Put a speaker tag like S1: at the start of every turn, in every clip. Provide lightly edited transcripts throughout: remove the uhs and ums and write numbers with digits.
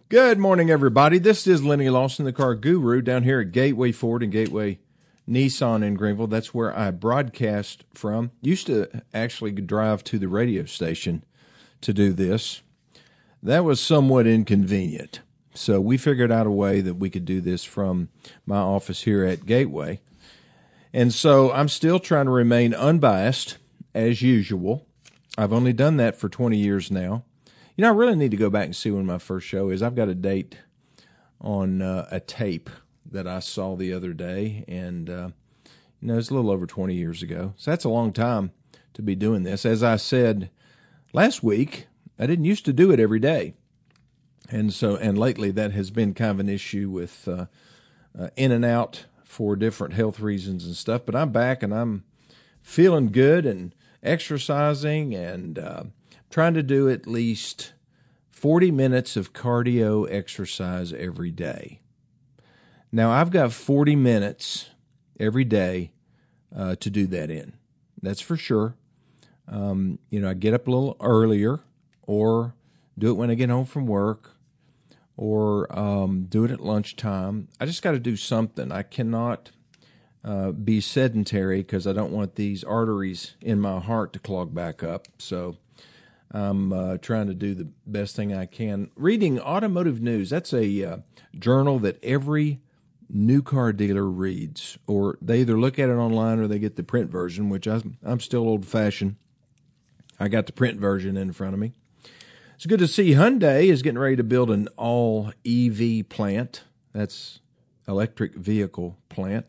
S1: Good morning, everybody. This is Lenny Lawson, the car guru, down here at Gateway Ford and Gateway Nissan in Greenville. That's where I broadcast from. Used to actually drive to the radio station to do this. That was somewhat inconvenient. So we figured out a way that we could do this from my office here at Gateway. And so I'm still trying to remain unbiased, as usual. I've only done that for 20 years now. You know, I really need to go back and see when my first show is. I've got a date on a tape that I saw the other day, and, it's a little over 20 years ago. So that's a long time to be doing this. As I said last week, I didn't used to do it every day. And lately that has been kind of an issue with in and out for different health reasons and stuff. But I'm back, and I'm feeling good and exercising and trying to do at least 40 minutes of cardio exercise every day. Now, I've got 40 minutes every day to do that in. That's for sure. I get up a little earlier, or do it when I get home from work, or do it at lunchtime. I just got to do something. I cannot be sedentary because I don't want these arteries in my heart to clog back up. So I'm trying to do the best thing I can. Reading Automotive News, that's a journal that every new car dealer reads, or they either look at it online or they get the print version, which I'm still old-fashioned. I got the print version in front of me. It's good to see Hyundai is getting ready to build an all-EV plant. That's electric vehicle plant.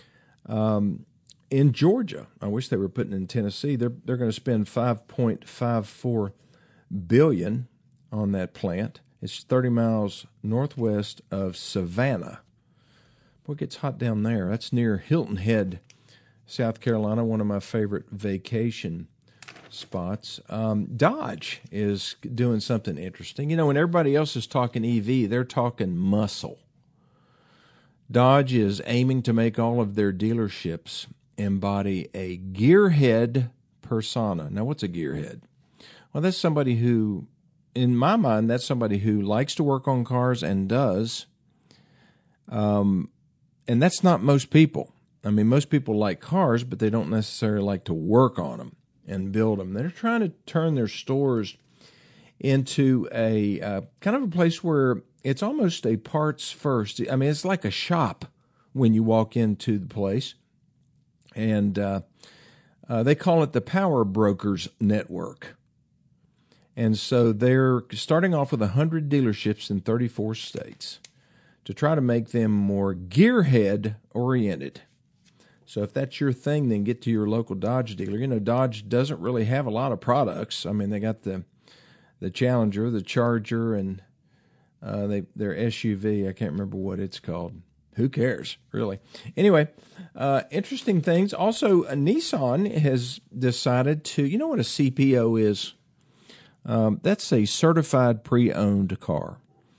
S1: In Georgia, I wish they were putting it in Tennessee. They're going to spend $5.54 billion on that plant. It's 30 miles northwest of Savannah. Boy, it gets hot down there. That's near Hilton Head, South Carolina, one of my favorite vacation spots. Dodge is doing something interesting. You know, when everybody else is talking EV, they're talking muscle. Dodge is aiming to make all of their dealerships embody a gearhead persona. Now, what's a gearhead? Well, that's somebody who, in my mind, that's somebody who likes to work on cars and does. And that's not most people. I mean, most people like cars, but they don't necessarily like to work on them and build them. They're trying to turn their stores into a kind of a place where it's almost a parts first. I mean, it's like a shop when you walk into the place. And they call it the Power Brokers Network. And so they're starting off with 100 dealerships in 34 states to try to make them more gearhead oriented. So if that's your thing, then get to your local Dodge dealer. You know, Dodge doesn't really have a lot of products. I mean, they got the Challenger, the Charger, and their SUV. I can't remember what it's called. Who cares, really? Anyway, interesting things. Also, Nissan has decided to, you know what a CPO is? That's a certified pre-owned car.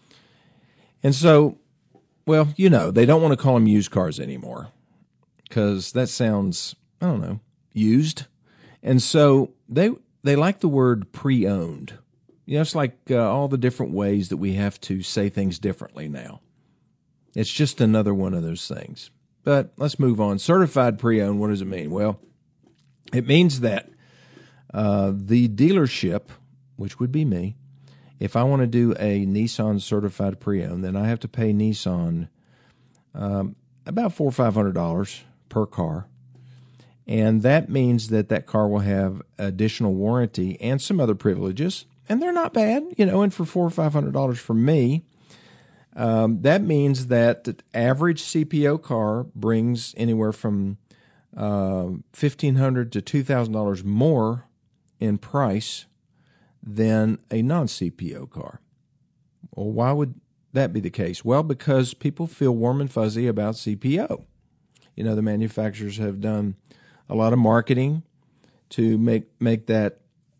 S1: And so, well, you know, they don't want to call them used cars anymore because that sounds, I don't know, used. And so they like the word pre-owned. You know, it's like all the different ways that we have to say things differently now. It's just another one of those things. But let's move on. Certified pre-owned, what does it mean? Well, it means that the dealership, which would be me, if I want to do a Nissan certified pre-owned, then I have to pay Nissan about $400 or $500 per car. And that means that car will have additional warranty and some other privileges. And they're not bad, you know, and for $400 or $500 for me, that means that the average CPO car brings anywhere from $1,500 to $2,000 more in price than a non-CPO car. Well, why would that be the case? Well, because people feel warm and fuzzy about CPO. You know, the manufacturers have done a lot of marketing to make that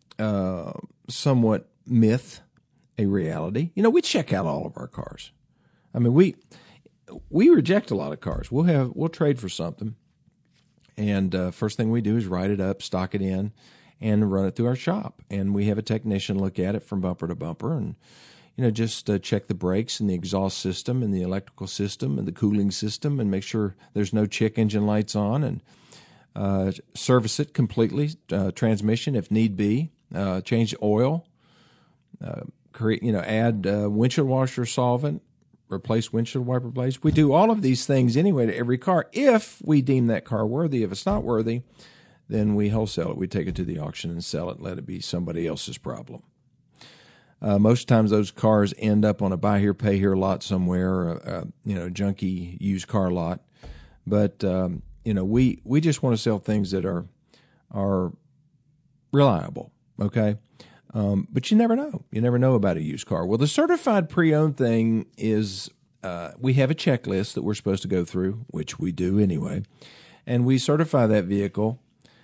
S1: somewhat myth a reality. You know, we check out all of our cars. I mean, we reject a lot of cars. We'll trade for something, and first thing we do is write it up, stock it in, and run it through our shop. And we have a technician look at it from bumper to bumper, and just check the brakes and the exhaust system and the electrical system and the cooling system and make sure there's no check engine lights on, and service it completely, transmission if need be, change oil, add windshield washer solvent, replace windshield wiper blades. We do all of these things anyway to every car if we deem that car worthy. If it's not worthy, then we wholesale it. We take it to the auction and sell it, let it be somebody else's problem. Most times those cars end up on a buy here, pay here lot somewhere, junky used car lot. But, we just want to sell things that are reliable, okay? But you never know. You never know about a used car. Well, the certified pre-owned thing is we have a checklist that we're supposed to go through, which we do anyway, and we certify that vehicle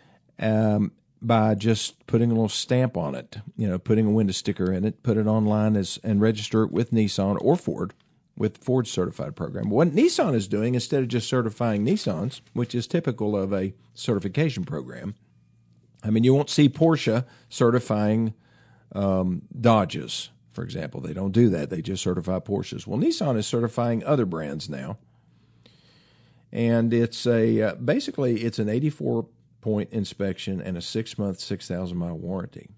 S1: by just putting a little stamp on it, putting a window sticker in it, put it online and register it with Nissan or Ford with Ford's certified program. What Nissan is doing, instead of just certifying Nissans, which is typical of a certification program, you won't see Porsche certifying Dodges, for example. They don't do that. They just certify Porsches. Well, Nissan is certifying other brands now, and it's basically it's an 84-point inspection and a 6-month, 6,000-mile warranty.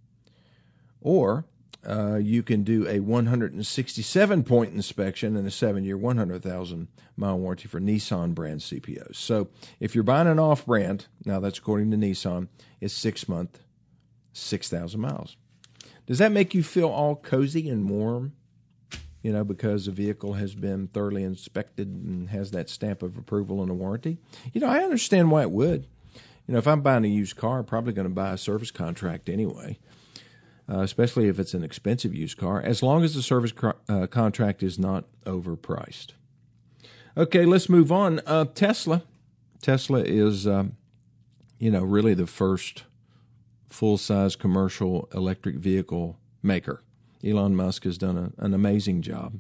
S1: Or you can do a 167-point inspection and a 7-year, 100,000-mile warranty for Nissan brand CPOs. So if you're buying an off-brand, now that's according to Nissan, it's 6-month, 6,000 miles. Does that make you feel all cozy and warm, because the vehicle has been thoroughly inspected and has that stamp of approval and a warranty? I understand why it would. If I'm buying a used car, I'm probably going to buy a service contract anyway, especially if it's an expensive used car, as long as the service contract is not overpriced. Okay, let's move on. Tesla. Tesla is, really the first full-size commercial electric vehicle maker. Elon Musk has done an amazing job.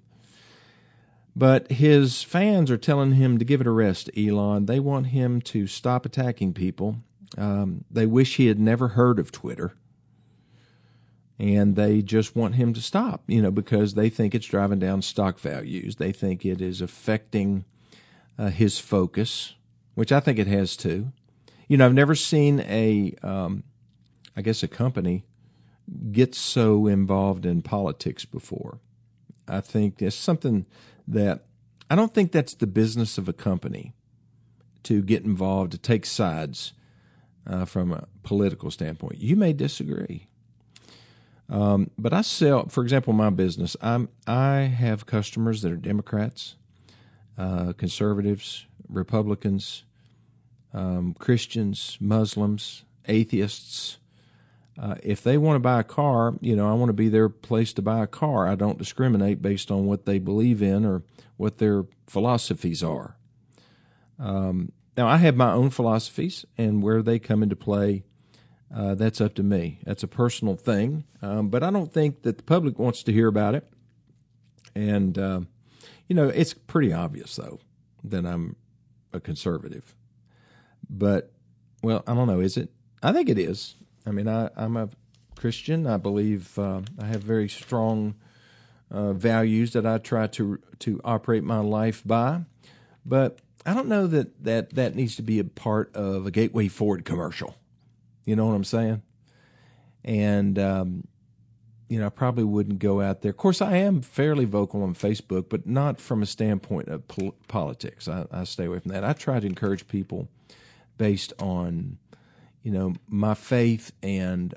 S1: But his fans are telling him to give it a rest, Elon. They want him to stop attacking people. They wish he had never heard of Twitter. And they just want him to stop, because they think it's driving down stock values. They think it is affecting his focus, which I think it has too. I've never seen a company gets so involved in politics before. I think it's something that I don't think that's the business of a company, to get involved, to take sides from a political standpoint. You may disagree. But I sell, for example, my business, I have customers that are Democrats, conservatives, Republicans, Christians, Muslims, atheists. If they want to buy a car, I want to be their place to buy a car. I don't discriminate based on what they believe in or what their philosophies are. Now, I have my own philosophies, and where they come into play, that's up to me. That's a personal thing, but I don't think that the public wants to hear about it. And, it's pretty obvious, though, that I'm a conservative. But, I don't know, is it? I think it is. I'm a Christian. I believe I have very strong values that I try to operate my life by. But I don't know that needs to be a part of a Gateway Ford commercial. You know what I'm saying? And, I probably wouldn't go out there. Of course, I am fairly vocal on Facebook, but not from a standpoint of politics. I stay away from that. I try to encourage people based on my faith and,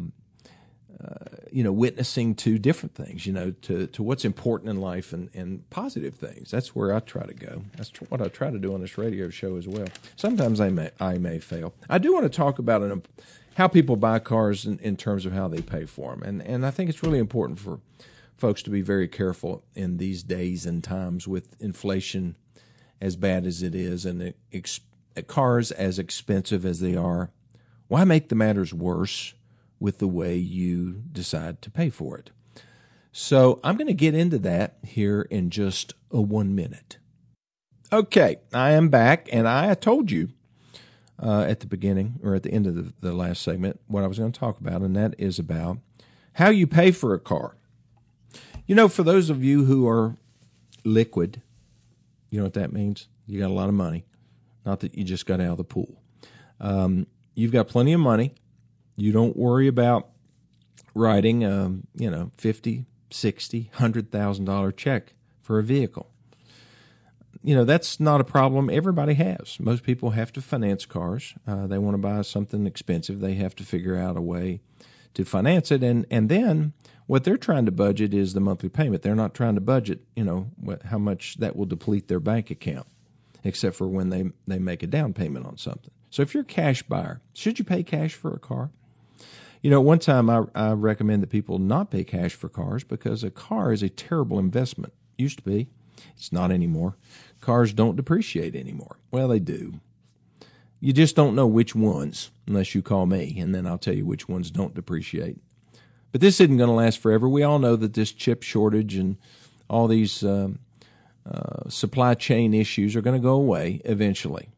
S1: witnessing to different things, to what's important in life and positive things. That's where I try to go. That's what I try to do on this radio show as well. Sometimes I may fail. I do want to talk about how people buy cars in terms of how they pay for them. And I think it's really important for folks to be very careful in these days and times with inflation as bad as it is and cars as expensive as they are. Why make the matters worse with the way you decide to pay for it? So I'm going to get into that here in just 1 minute. Okay, I am back, and I told you at the beginning or at the end of the last segment what I was going to talk about, and that is about how you pay for a car. For those of you who are liquid, you know what that means? You got a lot of money. Not that you just got out of the pool. You've got plenty of money. You don't worry about writing, $50,000, $60,000, $100,000 check for a vehicle. That's not a problem everybody has. Most people have to finance cars. They want to buy something expensive. They have to figure out a way to finance it. And then what they're trying to budget is the monthly payment. They're not trying to budget, how much that will deplete their bank account, except for when they make a down payment on something. So if you're a cash buyer, should you pay cash for a car? One time I recommend that people not pay cash for cars because a car is a terrible investment. Used to be. It's not anymore. Cars don't depreciate anymore. Well, they do. You just don't know which ones unless you call me, and then I'll tell you which ones don't depreciate. But this isn't going to last forever. We all know that this chip shortage and all these supply chain issues are going to go away eventually.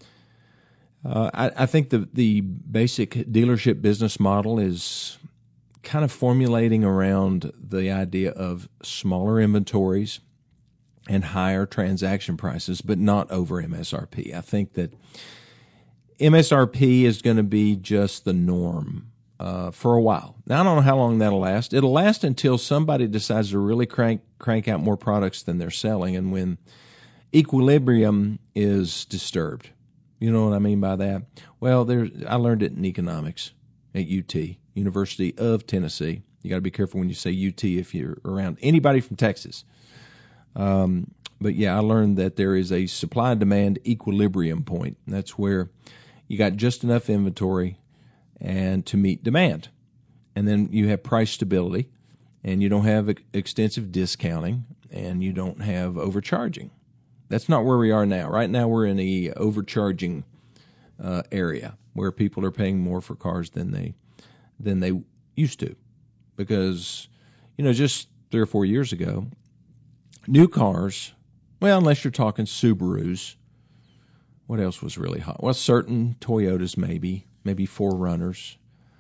S1: I think the basic dealership business model is kind of formulating around the idea of smaller inventories and higher transaction prices, but not over MSRP. I think that MSRP is going to be just the norm for a while. Now, I don't know how long that'll last. It'll last until somebody decides to really crank out more products than they're selling, and when equilibrium is disturbed. You know what I mean by that? Well, I learned it in economics at UT, University of Tennessee. You got to be careful when you say UT if you're around anybody from Texas. But yeah, I learned that there is a supply-demand equilibrium point. That's where you got just enough inventory and to meet demand. And then you have price stability, and you don't have extensive discounting, and you don't have overcharging. That's not where we are now. Right now we're in the overcharging area where people are paying more for cars than they used to. Because, just 3 or 4 years ago, new cars, well, unless you're talking Subarus, what else was really hot? Well, certain Toyotas maybe 4Runners,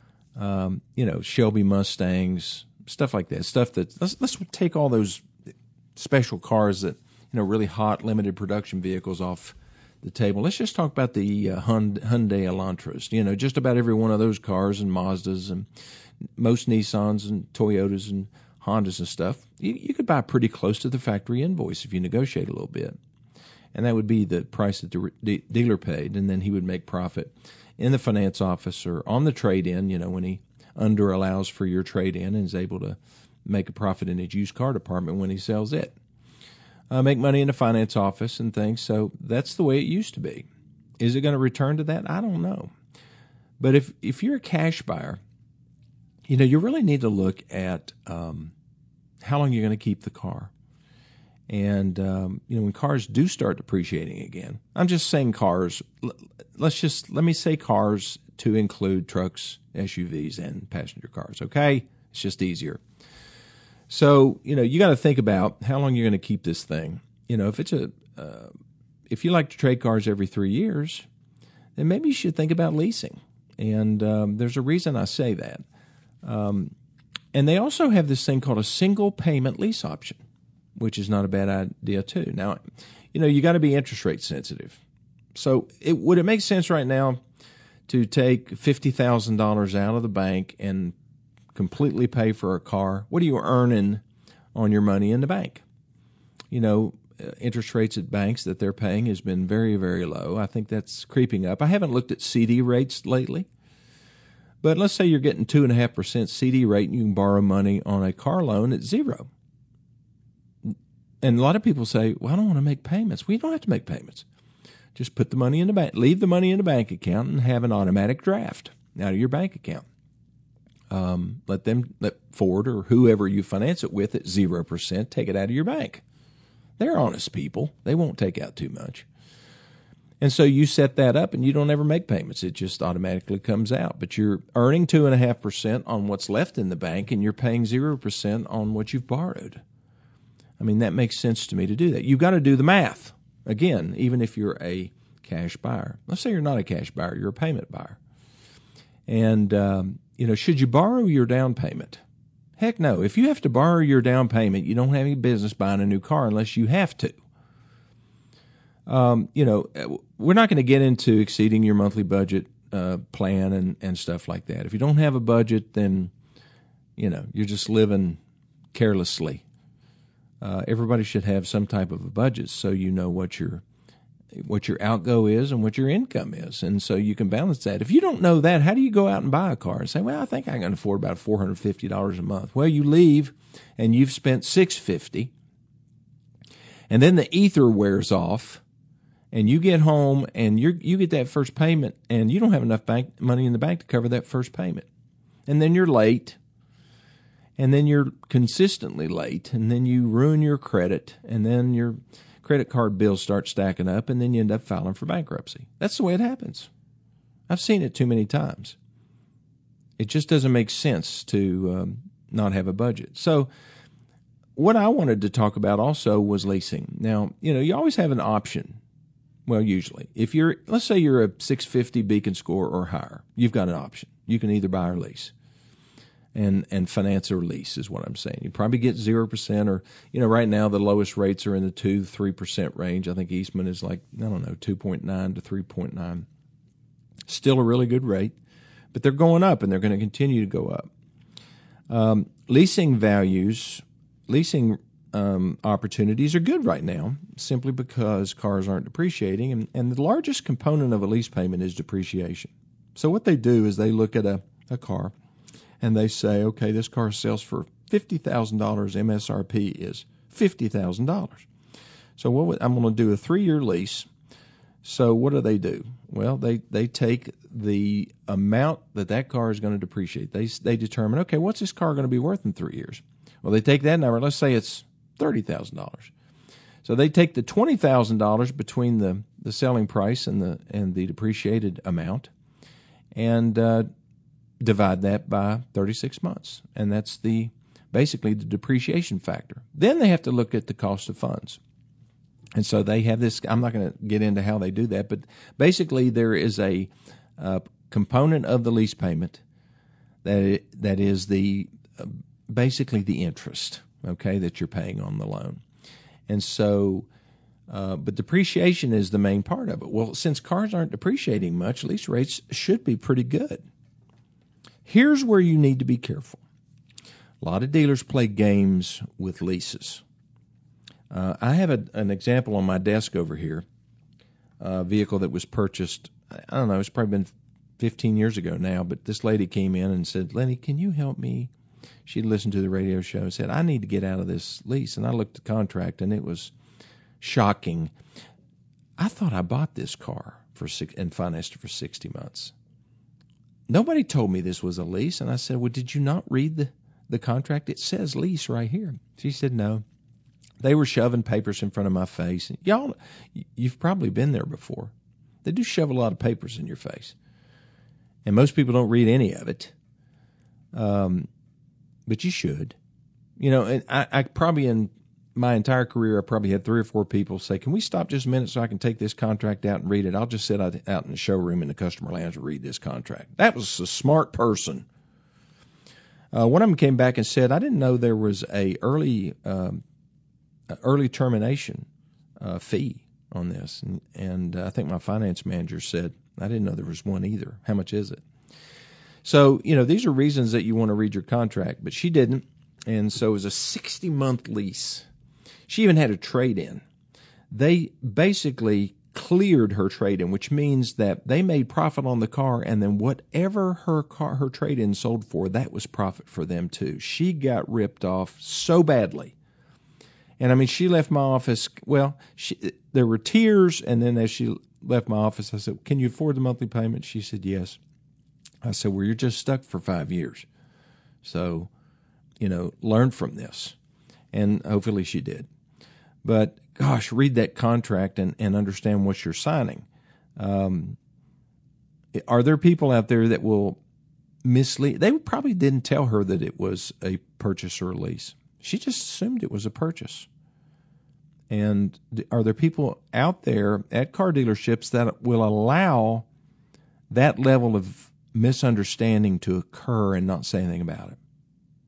S1: Shelby Mustangs, stuff like that. Stuff that let's take all those special cars that really hot limited production vehicles off the table. Let's just talk about the Hyundai Elantras. Just about every one of those cars and Mazdas and most Nissans and Toyotas and Hondas and stuff, you could buy pretty close to the factory invoice if you negotiate a little bit. And that would be the price that the dealer paid, and then he would make profit in the finance office or on the trade-in, when he under allows for your trade-in and is able to make a profit in his used car department when he sells it. Make money in the finance office and things. So that's the way it used to be. Is it going to return to that? I don't know. But if you're a cash buyer, you really need to look at how long you're going to keep the car. And, when cars do start depreciating again, I'm just saying cars, let me say cars to include trucks, SUVs, and passenger cars, okay? It's just easier. So, you got to think about how long you're going to keep this thing. If you like to trade cars every 3 years, then maybe you should think about leasing. And there's a reason I say that. And they also have this thing called a single payment lease option, which is not a bad idea too. Now, you got to be interest rate sensitive. So would it make sense right now to take $50,000 out of the bank and completely pay for a car? What are you earning on your money in the bank? Interest rates at banks that they're paying has been very, very low. I think that's creeping up. I haven't looked at CD rates lately, but let's say you're getting 2.5% CD rate and you can borrow money on a car loan at 0. And a lot of people say, well, I don't want to make payments. Well, you don't have to make payments. Just put the money in the bank, leave the money in the bank account and have an automatic draft out of your bank account. Let Ford or whoever you finance it with at 0%, take it out of your bank. They're honest people. They won't take out too much. And so you set that up and you don't ever make payments. It just automatically comes out. But you're earning 2.5% on what's left in the bank and you're paying 0% on what you've borrowed. I mean, that makes sense to me to do that. You've got to do the math. Again, even if you're a cash buyer. Let's say you're not a cash buyer, you're a payment buyer. And, should you borrow your down payment? Heck no. If you have to borrow your down payment, you don't have any business buying a new car unless you have to. We're not going to get into exceeding your monthly budget plan and stuff like that. If you don't have a budget, then, you're just living carelessly. Everybody should have some type of a budget so you know what your outgo is and what your income is, and so you can balance that. If you don't know that, how do you go out and buy a car and say, well, I think I can afford about $450 a month? Well, you leave and you've spent $650, and then the ether wears off, and you get home and you get that first payment, and you don't have enough money in the bank to cover that first payment. And then you're late, and then you're consistently late, and then you ruin your credit, and then your credit card bills start stacking up, and then you end up filing for bankruptcy. That's the way it happens. I've seen it too many times. It just doesn't make sense to not have a budget. So what I wanted to talk about also was leasing. Now, you always have an option. Well, usually, let's say you're a 650 Beacon score or higher, you've got an option. You can either buy or lease, and finance or lease is what I'm saying. You probably get 0%, or right now the lowest rates are in the 2-3% range. I think Eastman is 2.9 to 3.9. Still a really good rate, but they're going up, and they're going to continue to go up. Leasing opportunities are good right now, simply because cars aren't depreciating, and the largest component of a lease payment is depreciation. So what they do is they look at a car, and they say, okay, this car sells for $50,000. MSRP is $50,000. So I'm going to do a 3-year lease. So what do? Well, they take the amount that car is going to depreciate. They determine, okay, what's this car going to be worth in 3 years? Well, they take that number. Let's say it's $30,000. So they take the $20,000 between the selling price and the depreciated amount, and divide that by 36 months, and that's basically the depreciation factor. Then they have to look at the cost of funds, and so they have this. I'm not going to get into how they do that, but basically there is a component of the lease payment that is basically the interest, okay, that you're paying on the loan, and so. But depreciation is the main part of it. Well, since cars aren't depreciating much, lease rates should be pretty good. Here's where you need to be careful. A lot of dealers play games with leases. I have an example on my desk over here, a vehicle that was purchased, I don't know, it's probably been 15 years ago now, but this lady came in and said, Lenny, can you help me? She'd listened to the radio show and said, I need to get out of this lease. And I looked at the contract, and it was shocking. I thought I bought this car and financed it for 60 months. Nobody told me this was a lease. And I said, well, did you not read the contract? It says lease right here. She said, no. They were shoving papers in front of my face. Y'all, you've probably been there before. They do shove a lot of papers in your face. And most people don't read any of it. But you should. And I probably in my entire career, I probably had 3 or 4 people say, can we stop just a minute so I can take this contract out and read it? I'll just sit out in the showroom in the customer lounge and read this contract. That was a smart person. One of them came back and said, I didn't know there was a early termination fee on this. And I think my finance manager said, I didn't know there was one either. How much is it? So, these are reasons that you want to read your contract, but she didn't. And so it was a 60-month lease. She even had a trade-in. They basically cleared her trade-in, which means that they made profit on the car, and then whatever her trade-in sold for, that was profit for them too. She got ripped off so badly. And I mean, she left my office. Well, there were tears, and then as she left my office, I said, can you afford the monthly payment? She said, yes. I said, well, you're just stuck for 5 years. So, learn from this. And hopefully she did. But, gosh, read that contract and understand what you're signing. Are there people out there that will mislead? They probably didn't tell her that it was a purchase or a lease. She just assumed it was a purchase. And are there people out there at car dealerships that will allow that level of misunderstanding to occur and not say anything about it?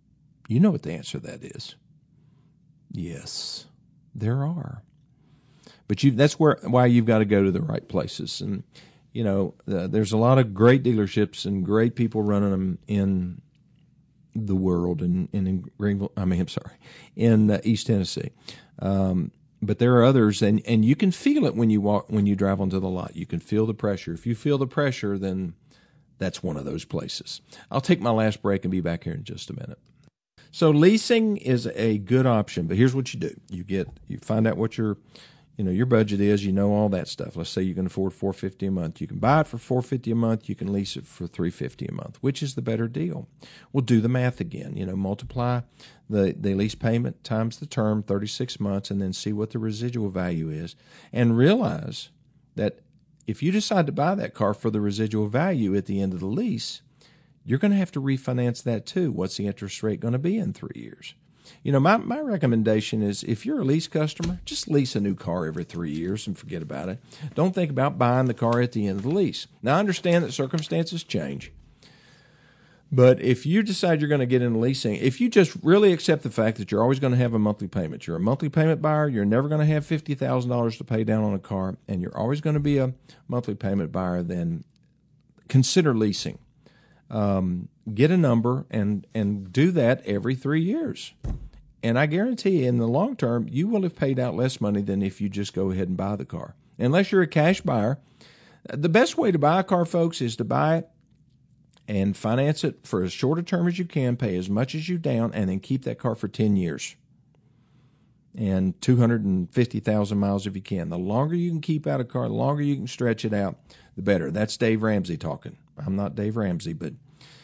S1: You know what the answer to that is. Yes, there are. But that's why you've got to go to the right places. And, there's a lot of great dealerships and great people running them in the world and in Greenville. In East Tennessee. But there are others, and you can feel it when you drive onto the lot. You can feel the pressure. If you feel the pressure, then that's one of those places. I'll take my last break and be back here in just a minute. So leasing is a good option, but here's what you do. You find out what your budget is, all that stuff. Let's say you can afford $450 a month. You can buy it for $450 a month. You can lease it for $350 a month. Which is the better deal? We'll do the math again. Multiply the lease payment times the term, 36 months, and then see what the residual value is. And realize that if you decide to buy that car for the residual value at the end of the lease, you're going to have to refinance that too. What's the interest rate going to be in 3 years? My recommendation is if you're a lease customer, just lease a new car every 3 years and forget about it. Don't think about buying the car at the end of the lease. Now, I understand that circumstances change. But if you decide you're going to get into leasing, if you just really accept the fact that you're always going to have a monthly payment, you're a monthly payment buyer, you're never going to have $50,000 to pay down on a car, and you're always going to be a monthly payment buyer, then consider leasing. Get a number and do that every 3 years. And I guarantee you, in the long term, you will have paid out less money than if you just go ahead and buy the car. Unless you're a cash buyer. The best way to buy a car, folks, is to buy it and finance it for as short a term as you can, pay as much as you down, and then keep that car for 10 years. And 250,000 miles if you can. The longer you can keep out a car, the longer you can stretch it out, the better. That's Dave Ramsey talking. I'm not Dave Ramsey, but,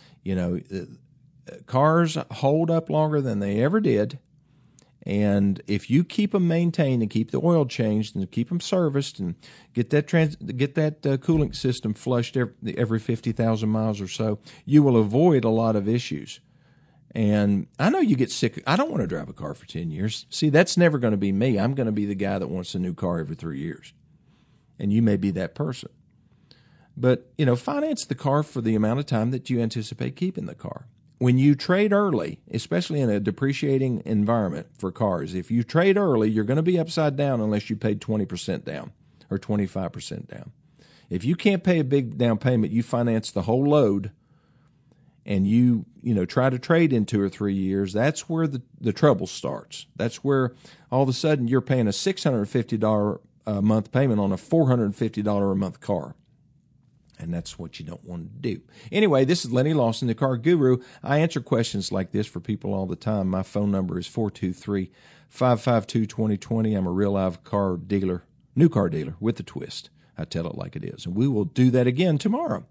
S1: cars hold up longer than they ever did. And if you keep them maintained and keep the oil changed and keep them serviced and get that cooling system flushed every 50,000 miles or so, you will avoid a lot of issues. And I know you get sick. I don't want to drive a car for 10 years. See, that's never going to be me. I'm going to be the guy that wants a new car every 3 years. And you may be that person. But, finance the car for the amount of time that you anticipate keeping the car. When you trade early, especially in a depreciating environment for cars, if you trade early, you're going to be upside down unless you paid 20% down or 25% down. If you can't pay a big down payment, you finance the whole load, and you try to trade in 2 or 3 years, that's where the trouble starts. That's where all of a sudden you're paying a $650 a month payment on a $450 a month car. And that's what you don't want to do. Anyway, this is Lenny Lawson, the Car Guru. I answer questions like this for people all the time. My phone number is 423-552-2020. I'm a real live car dealer, new car dealer with a twist. I tell it like it is. And we will do that again tomorrow.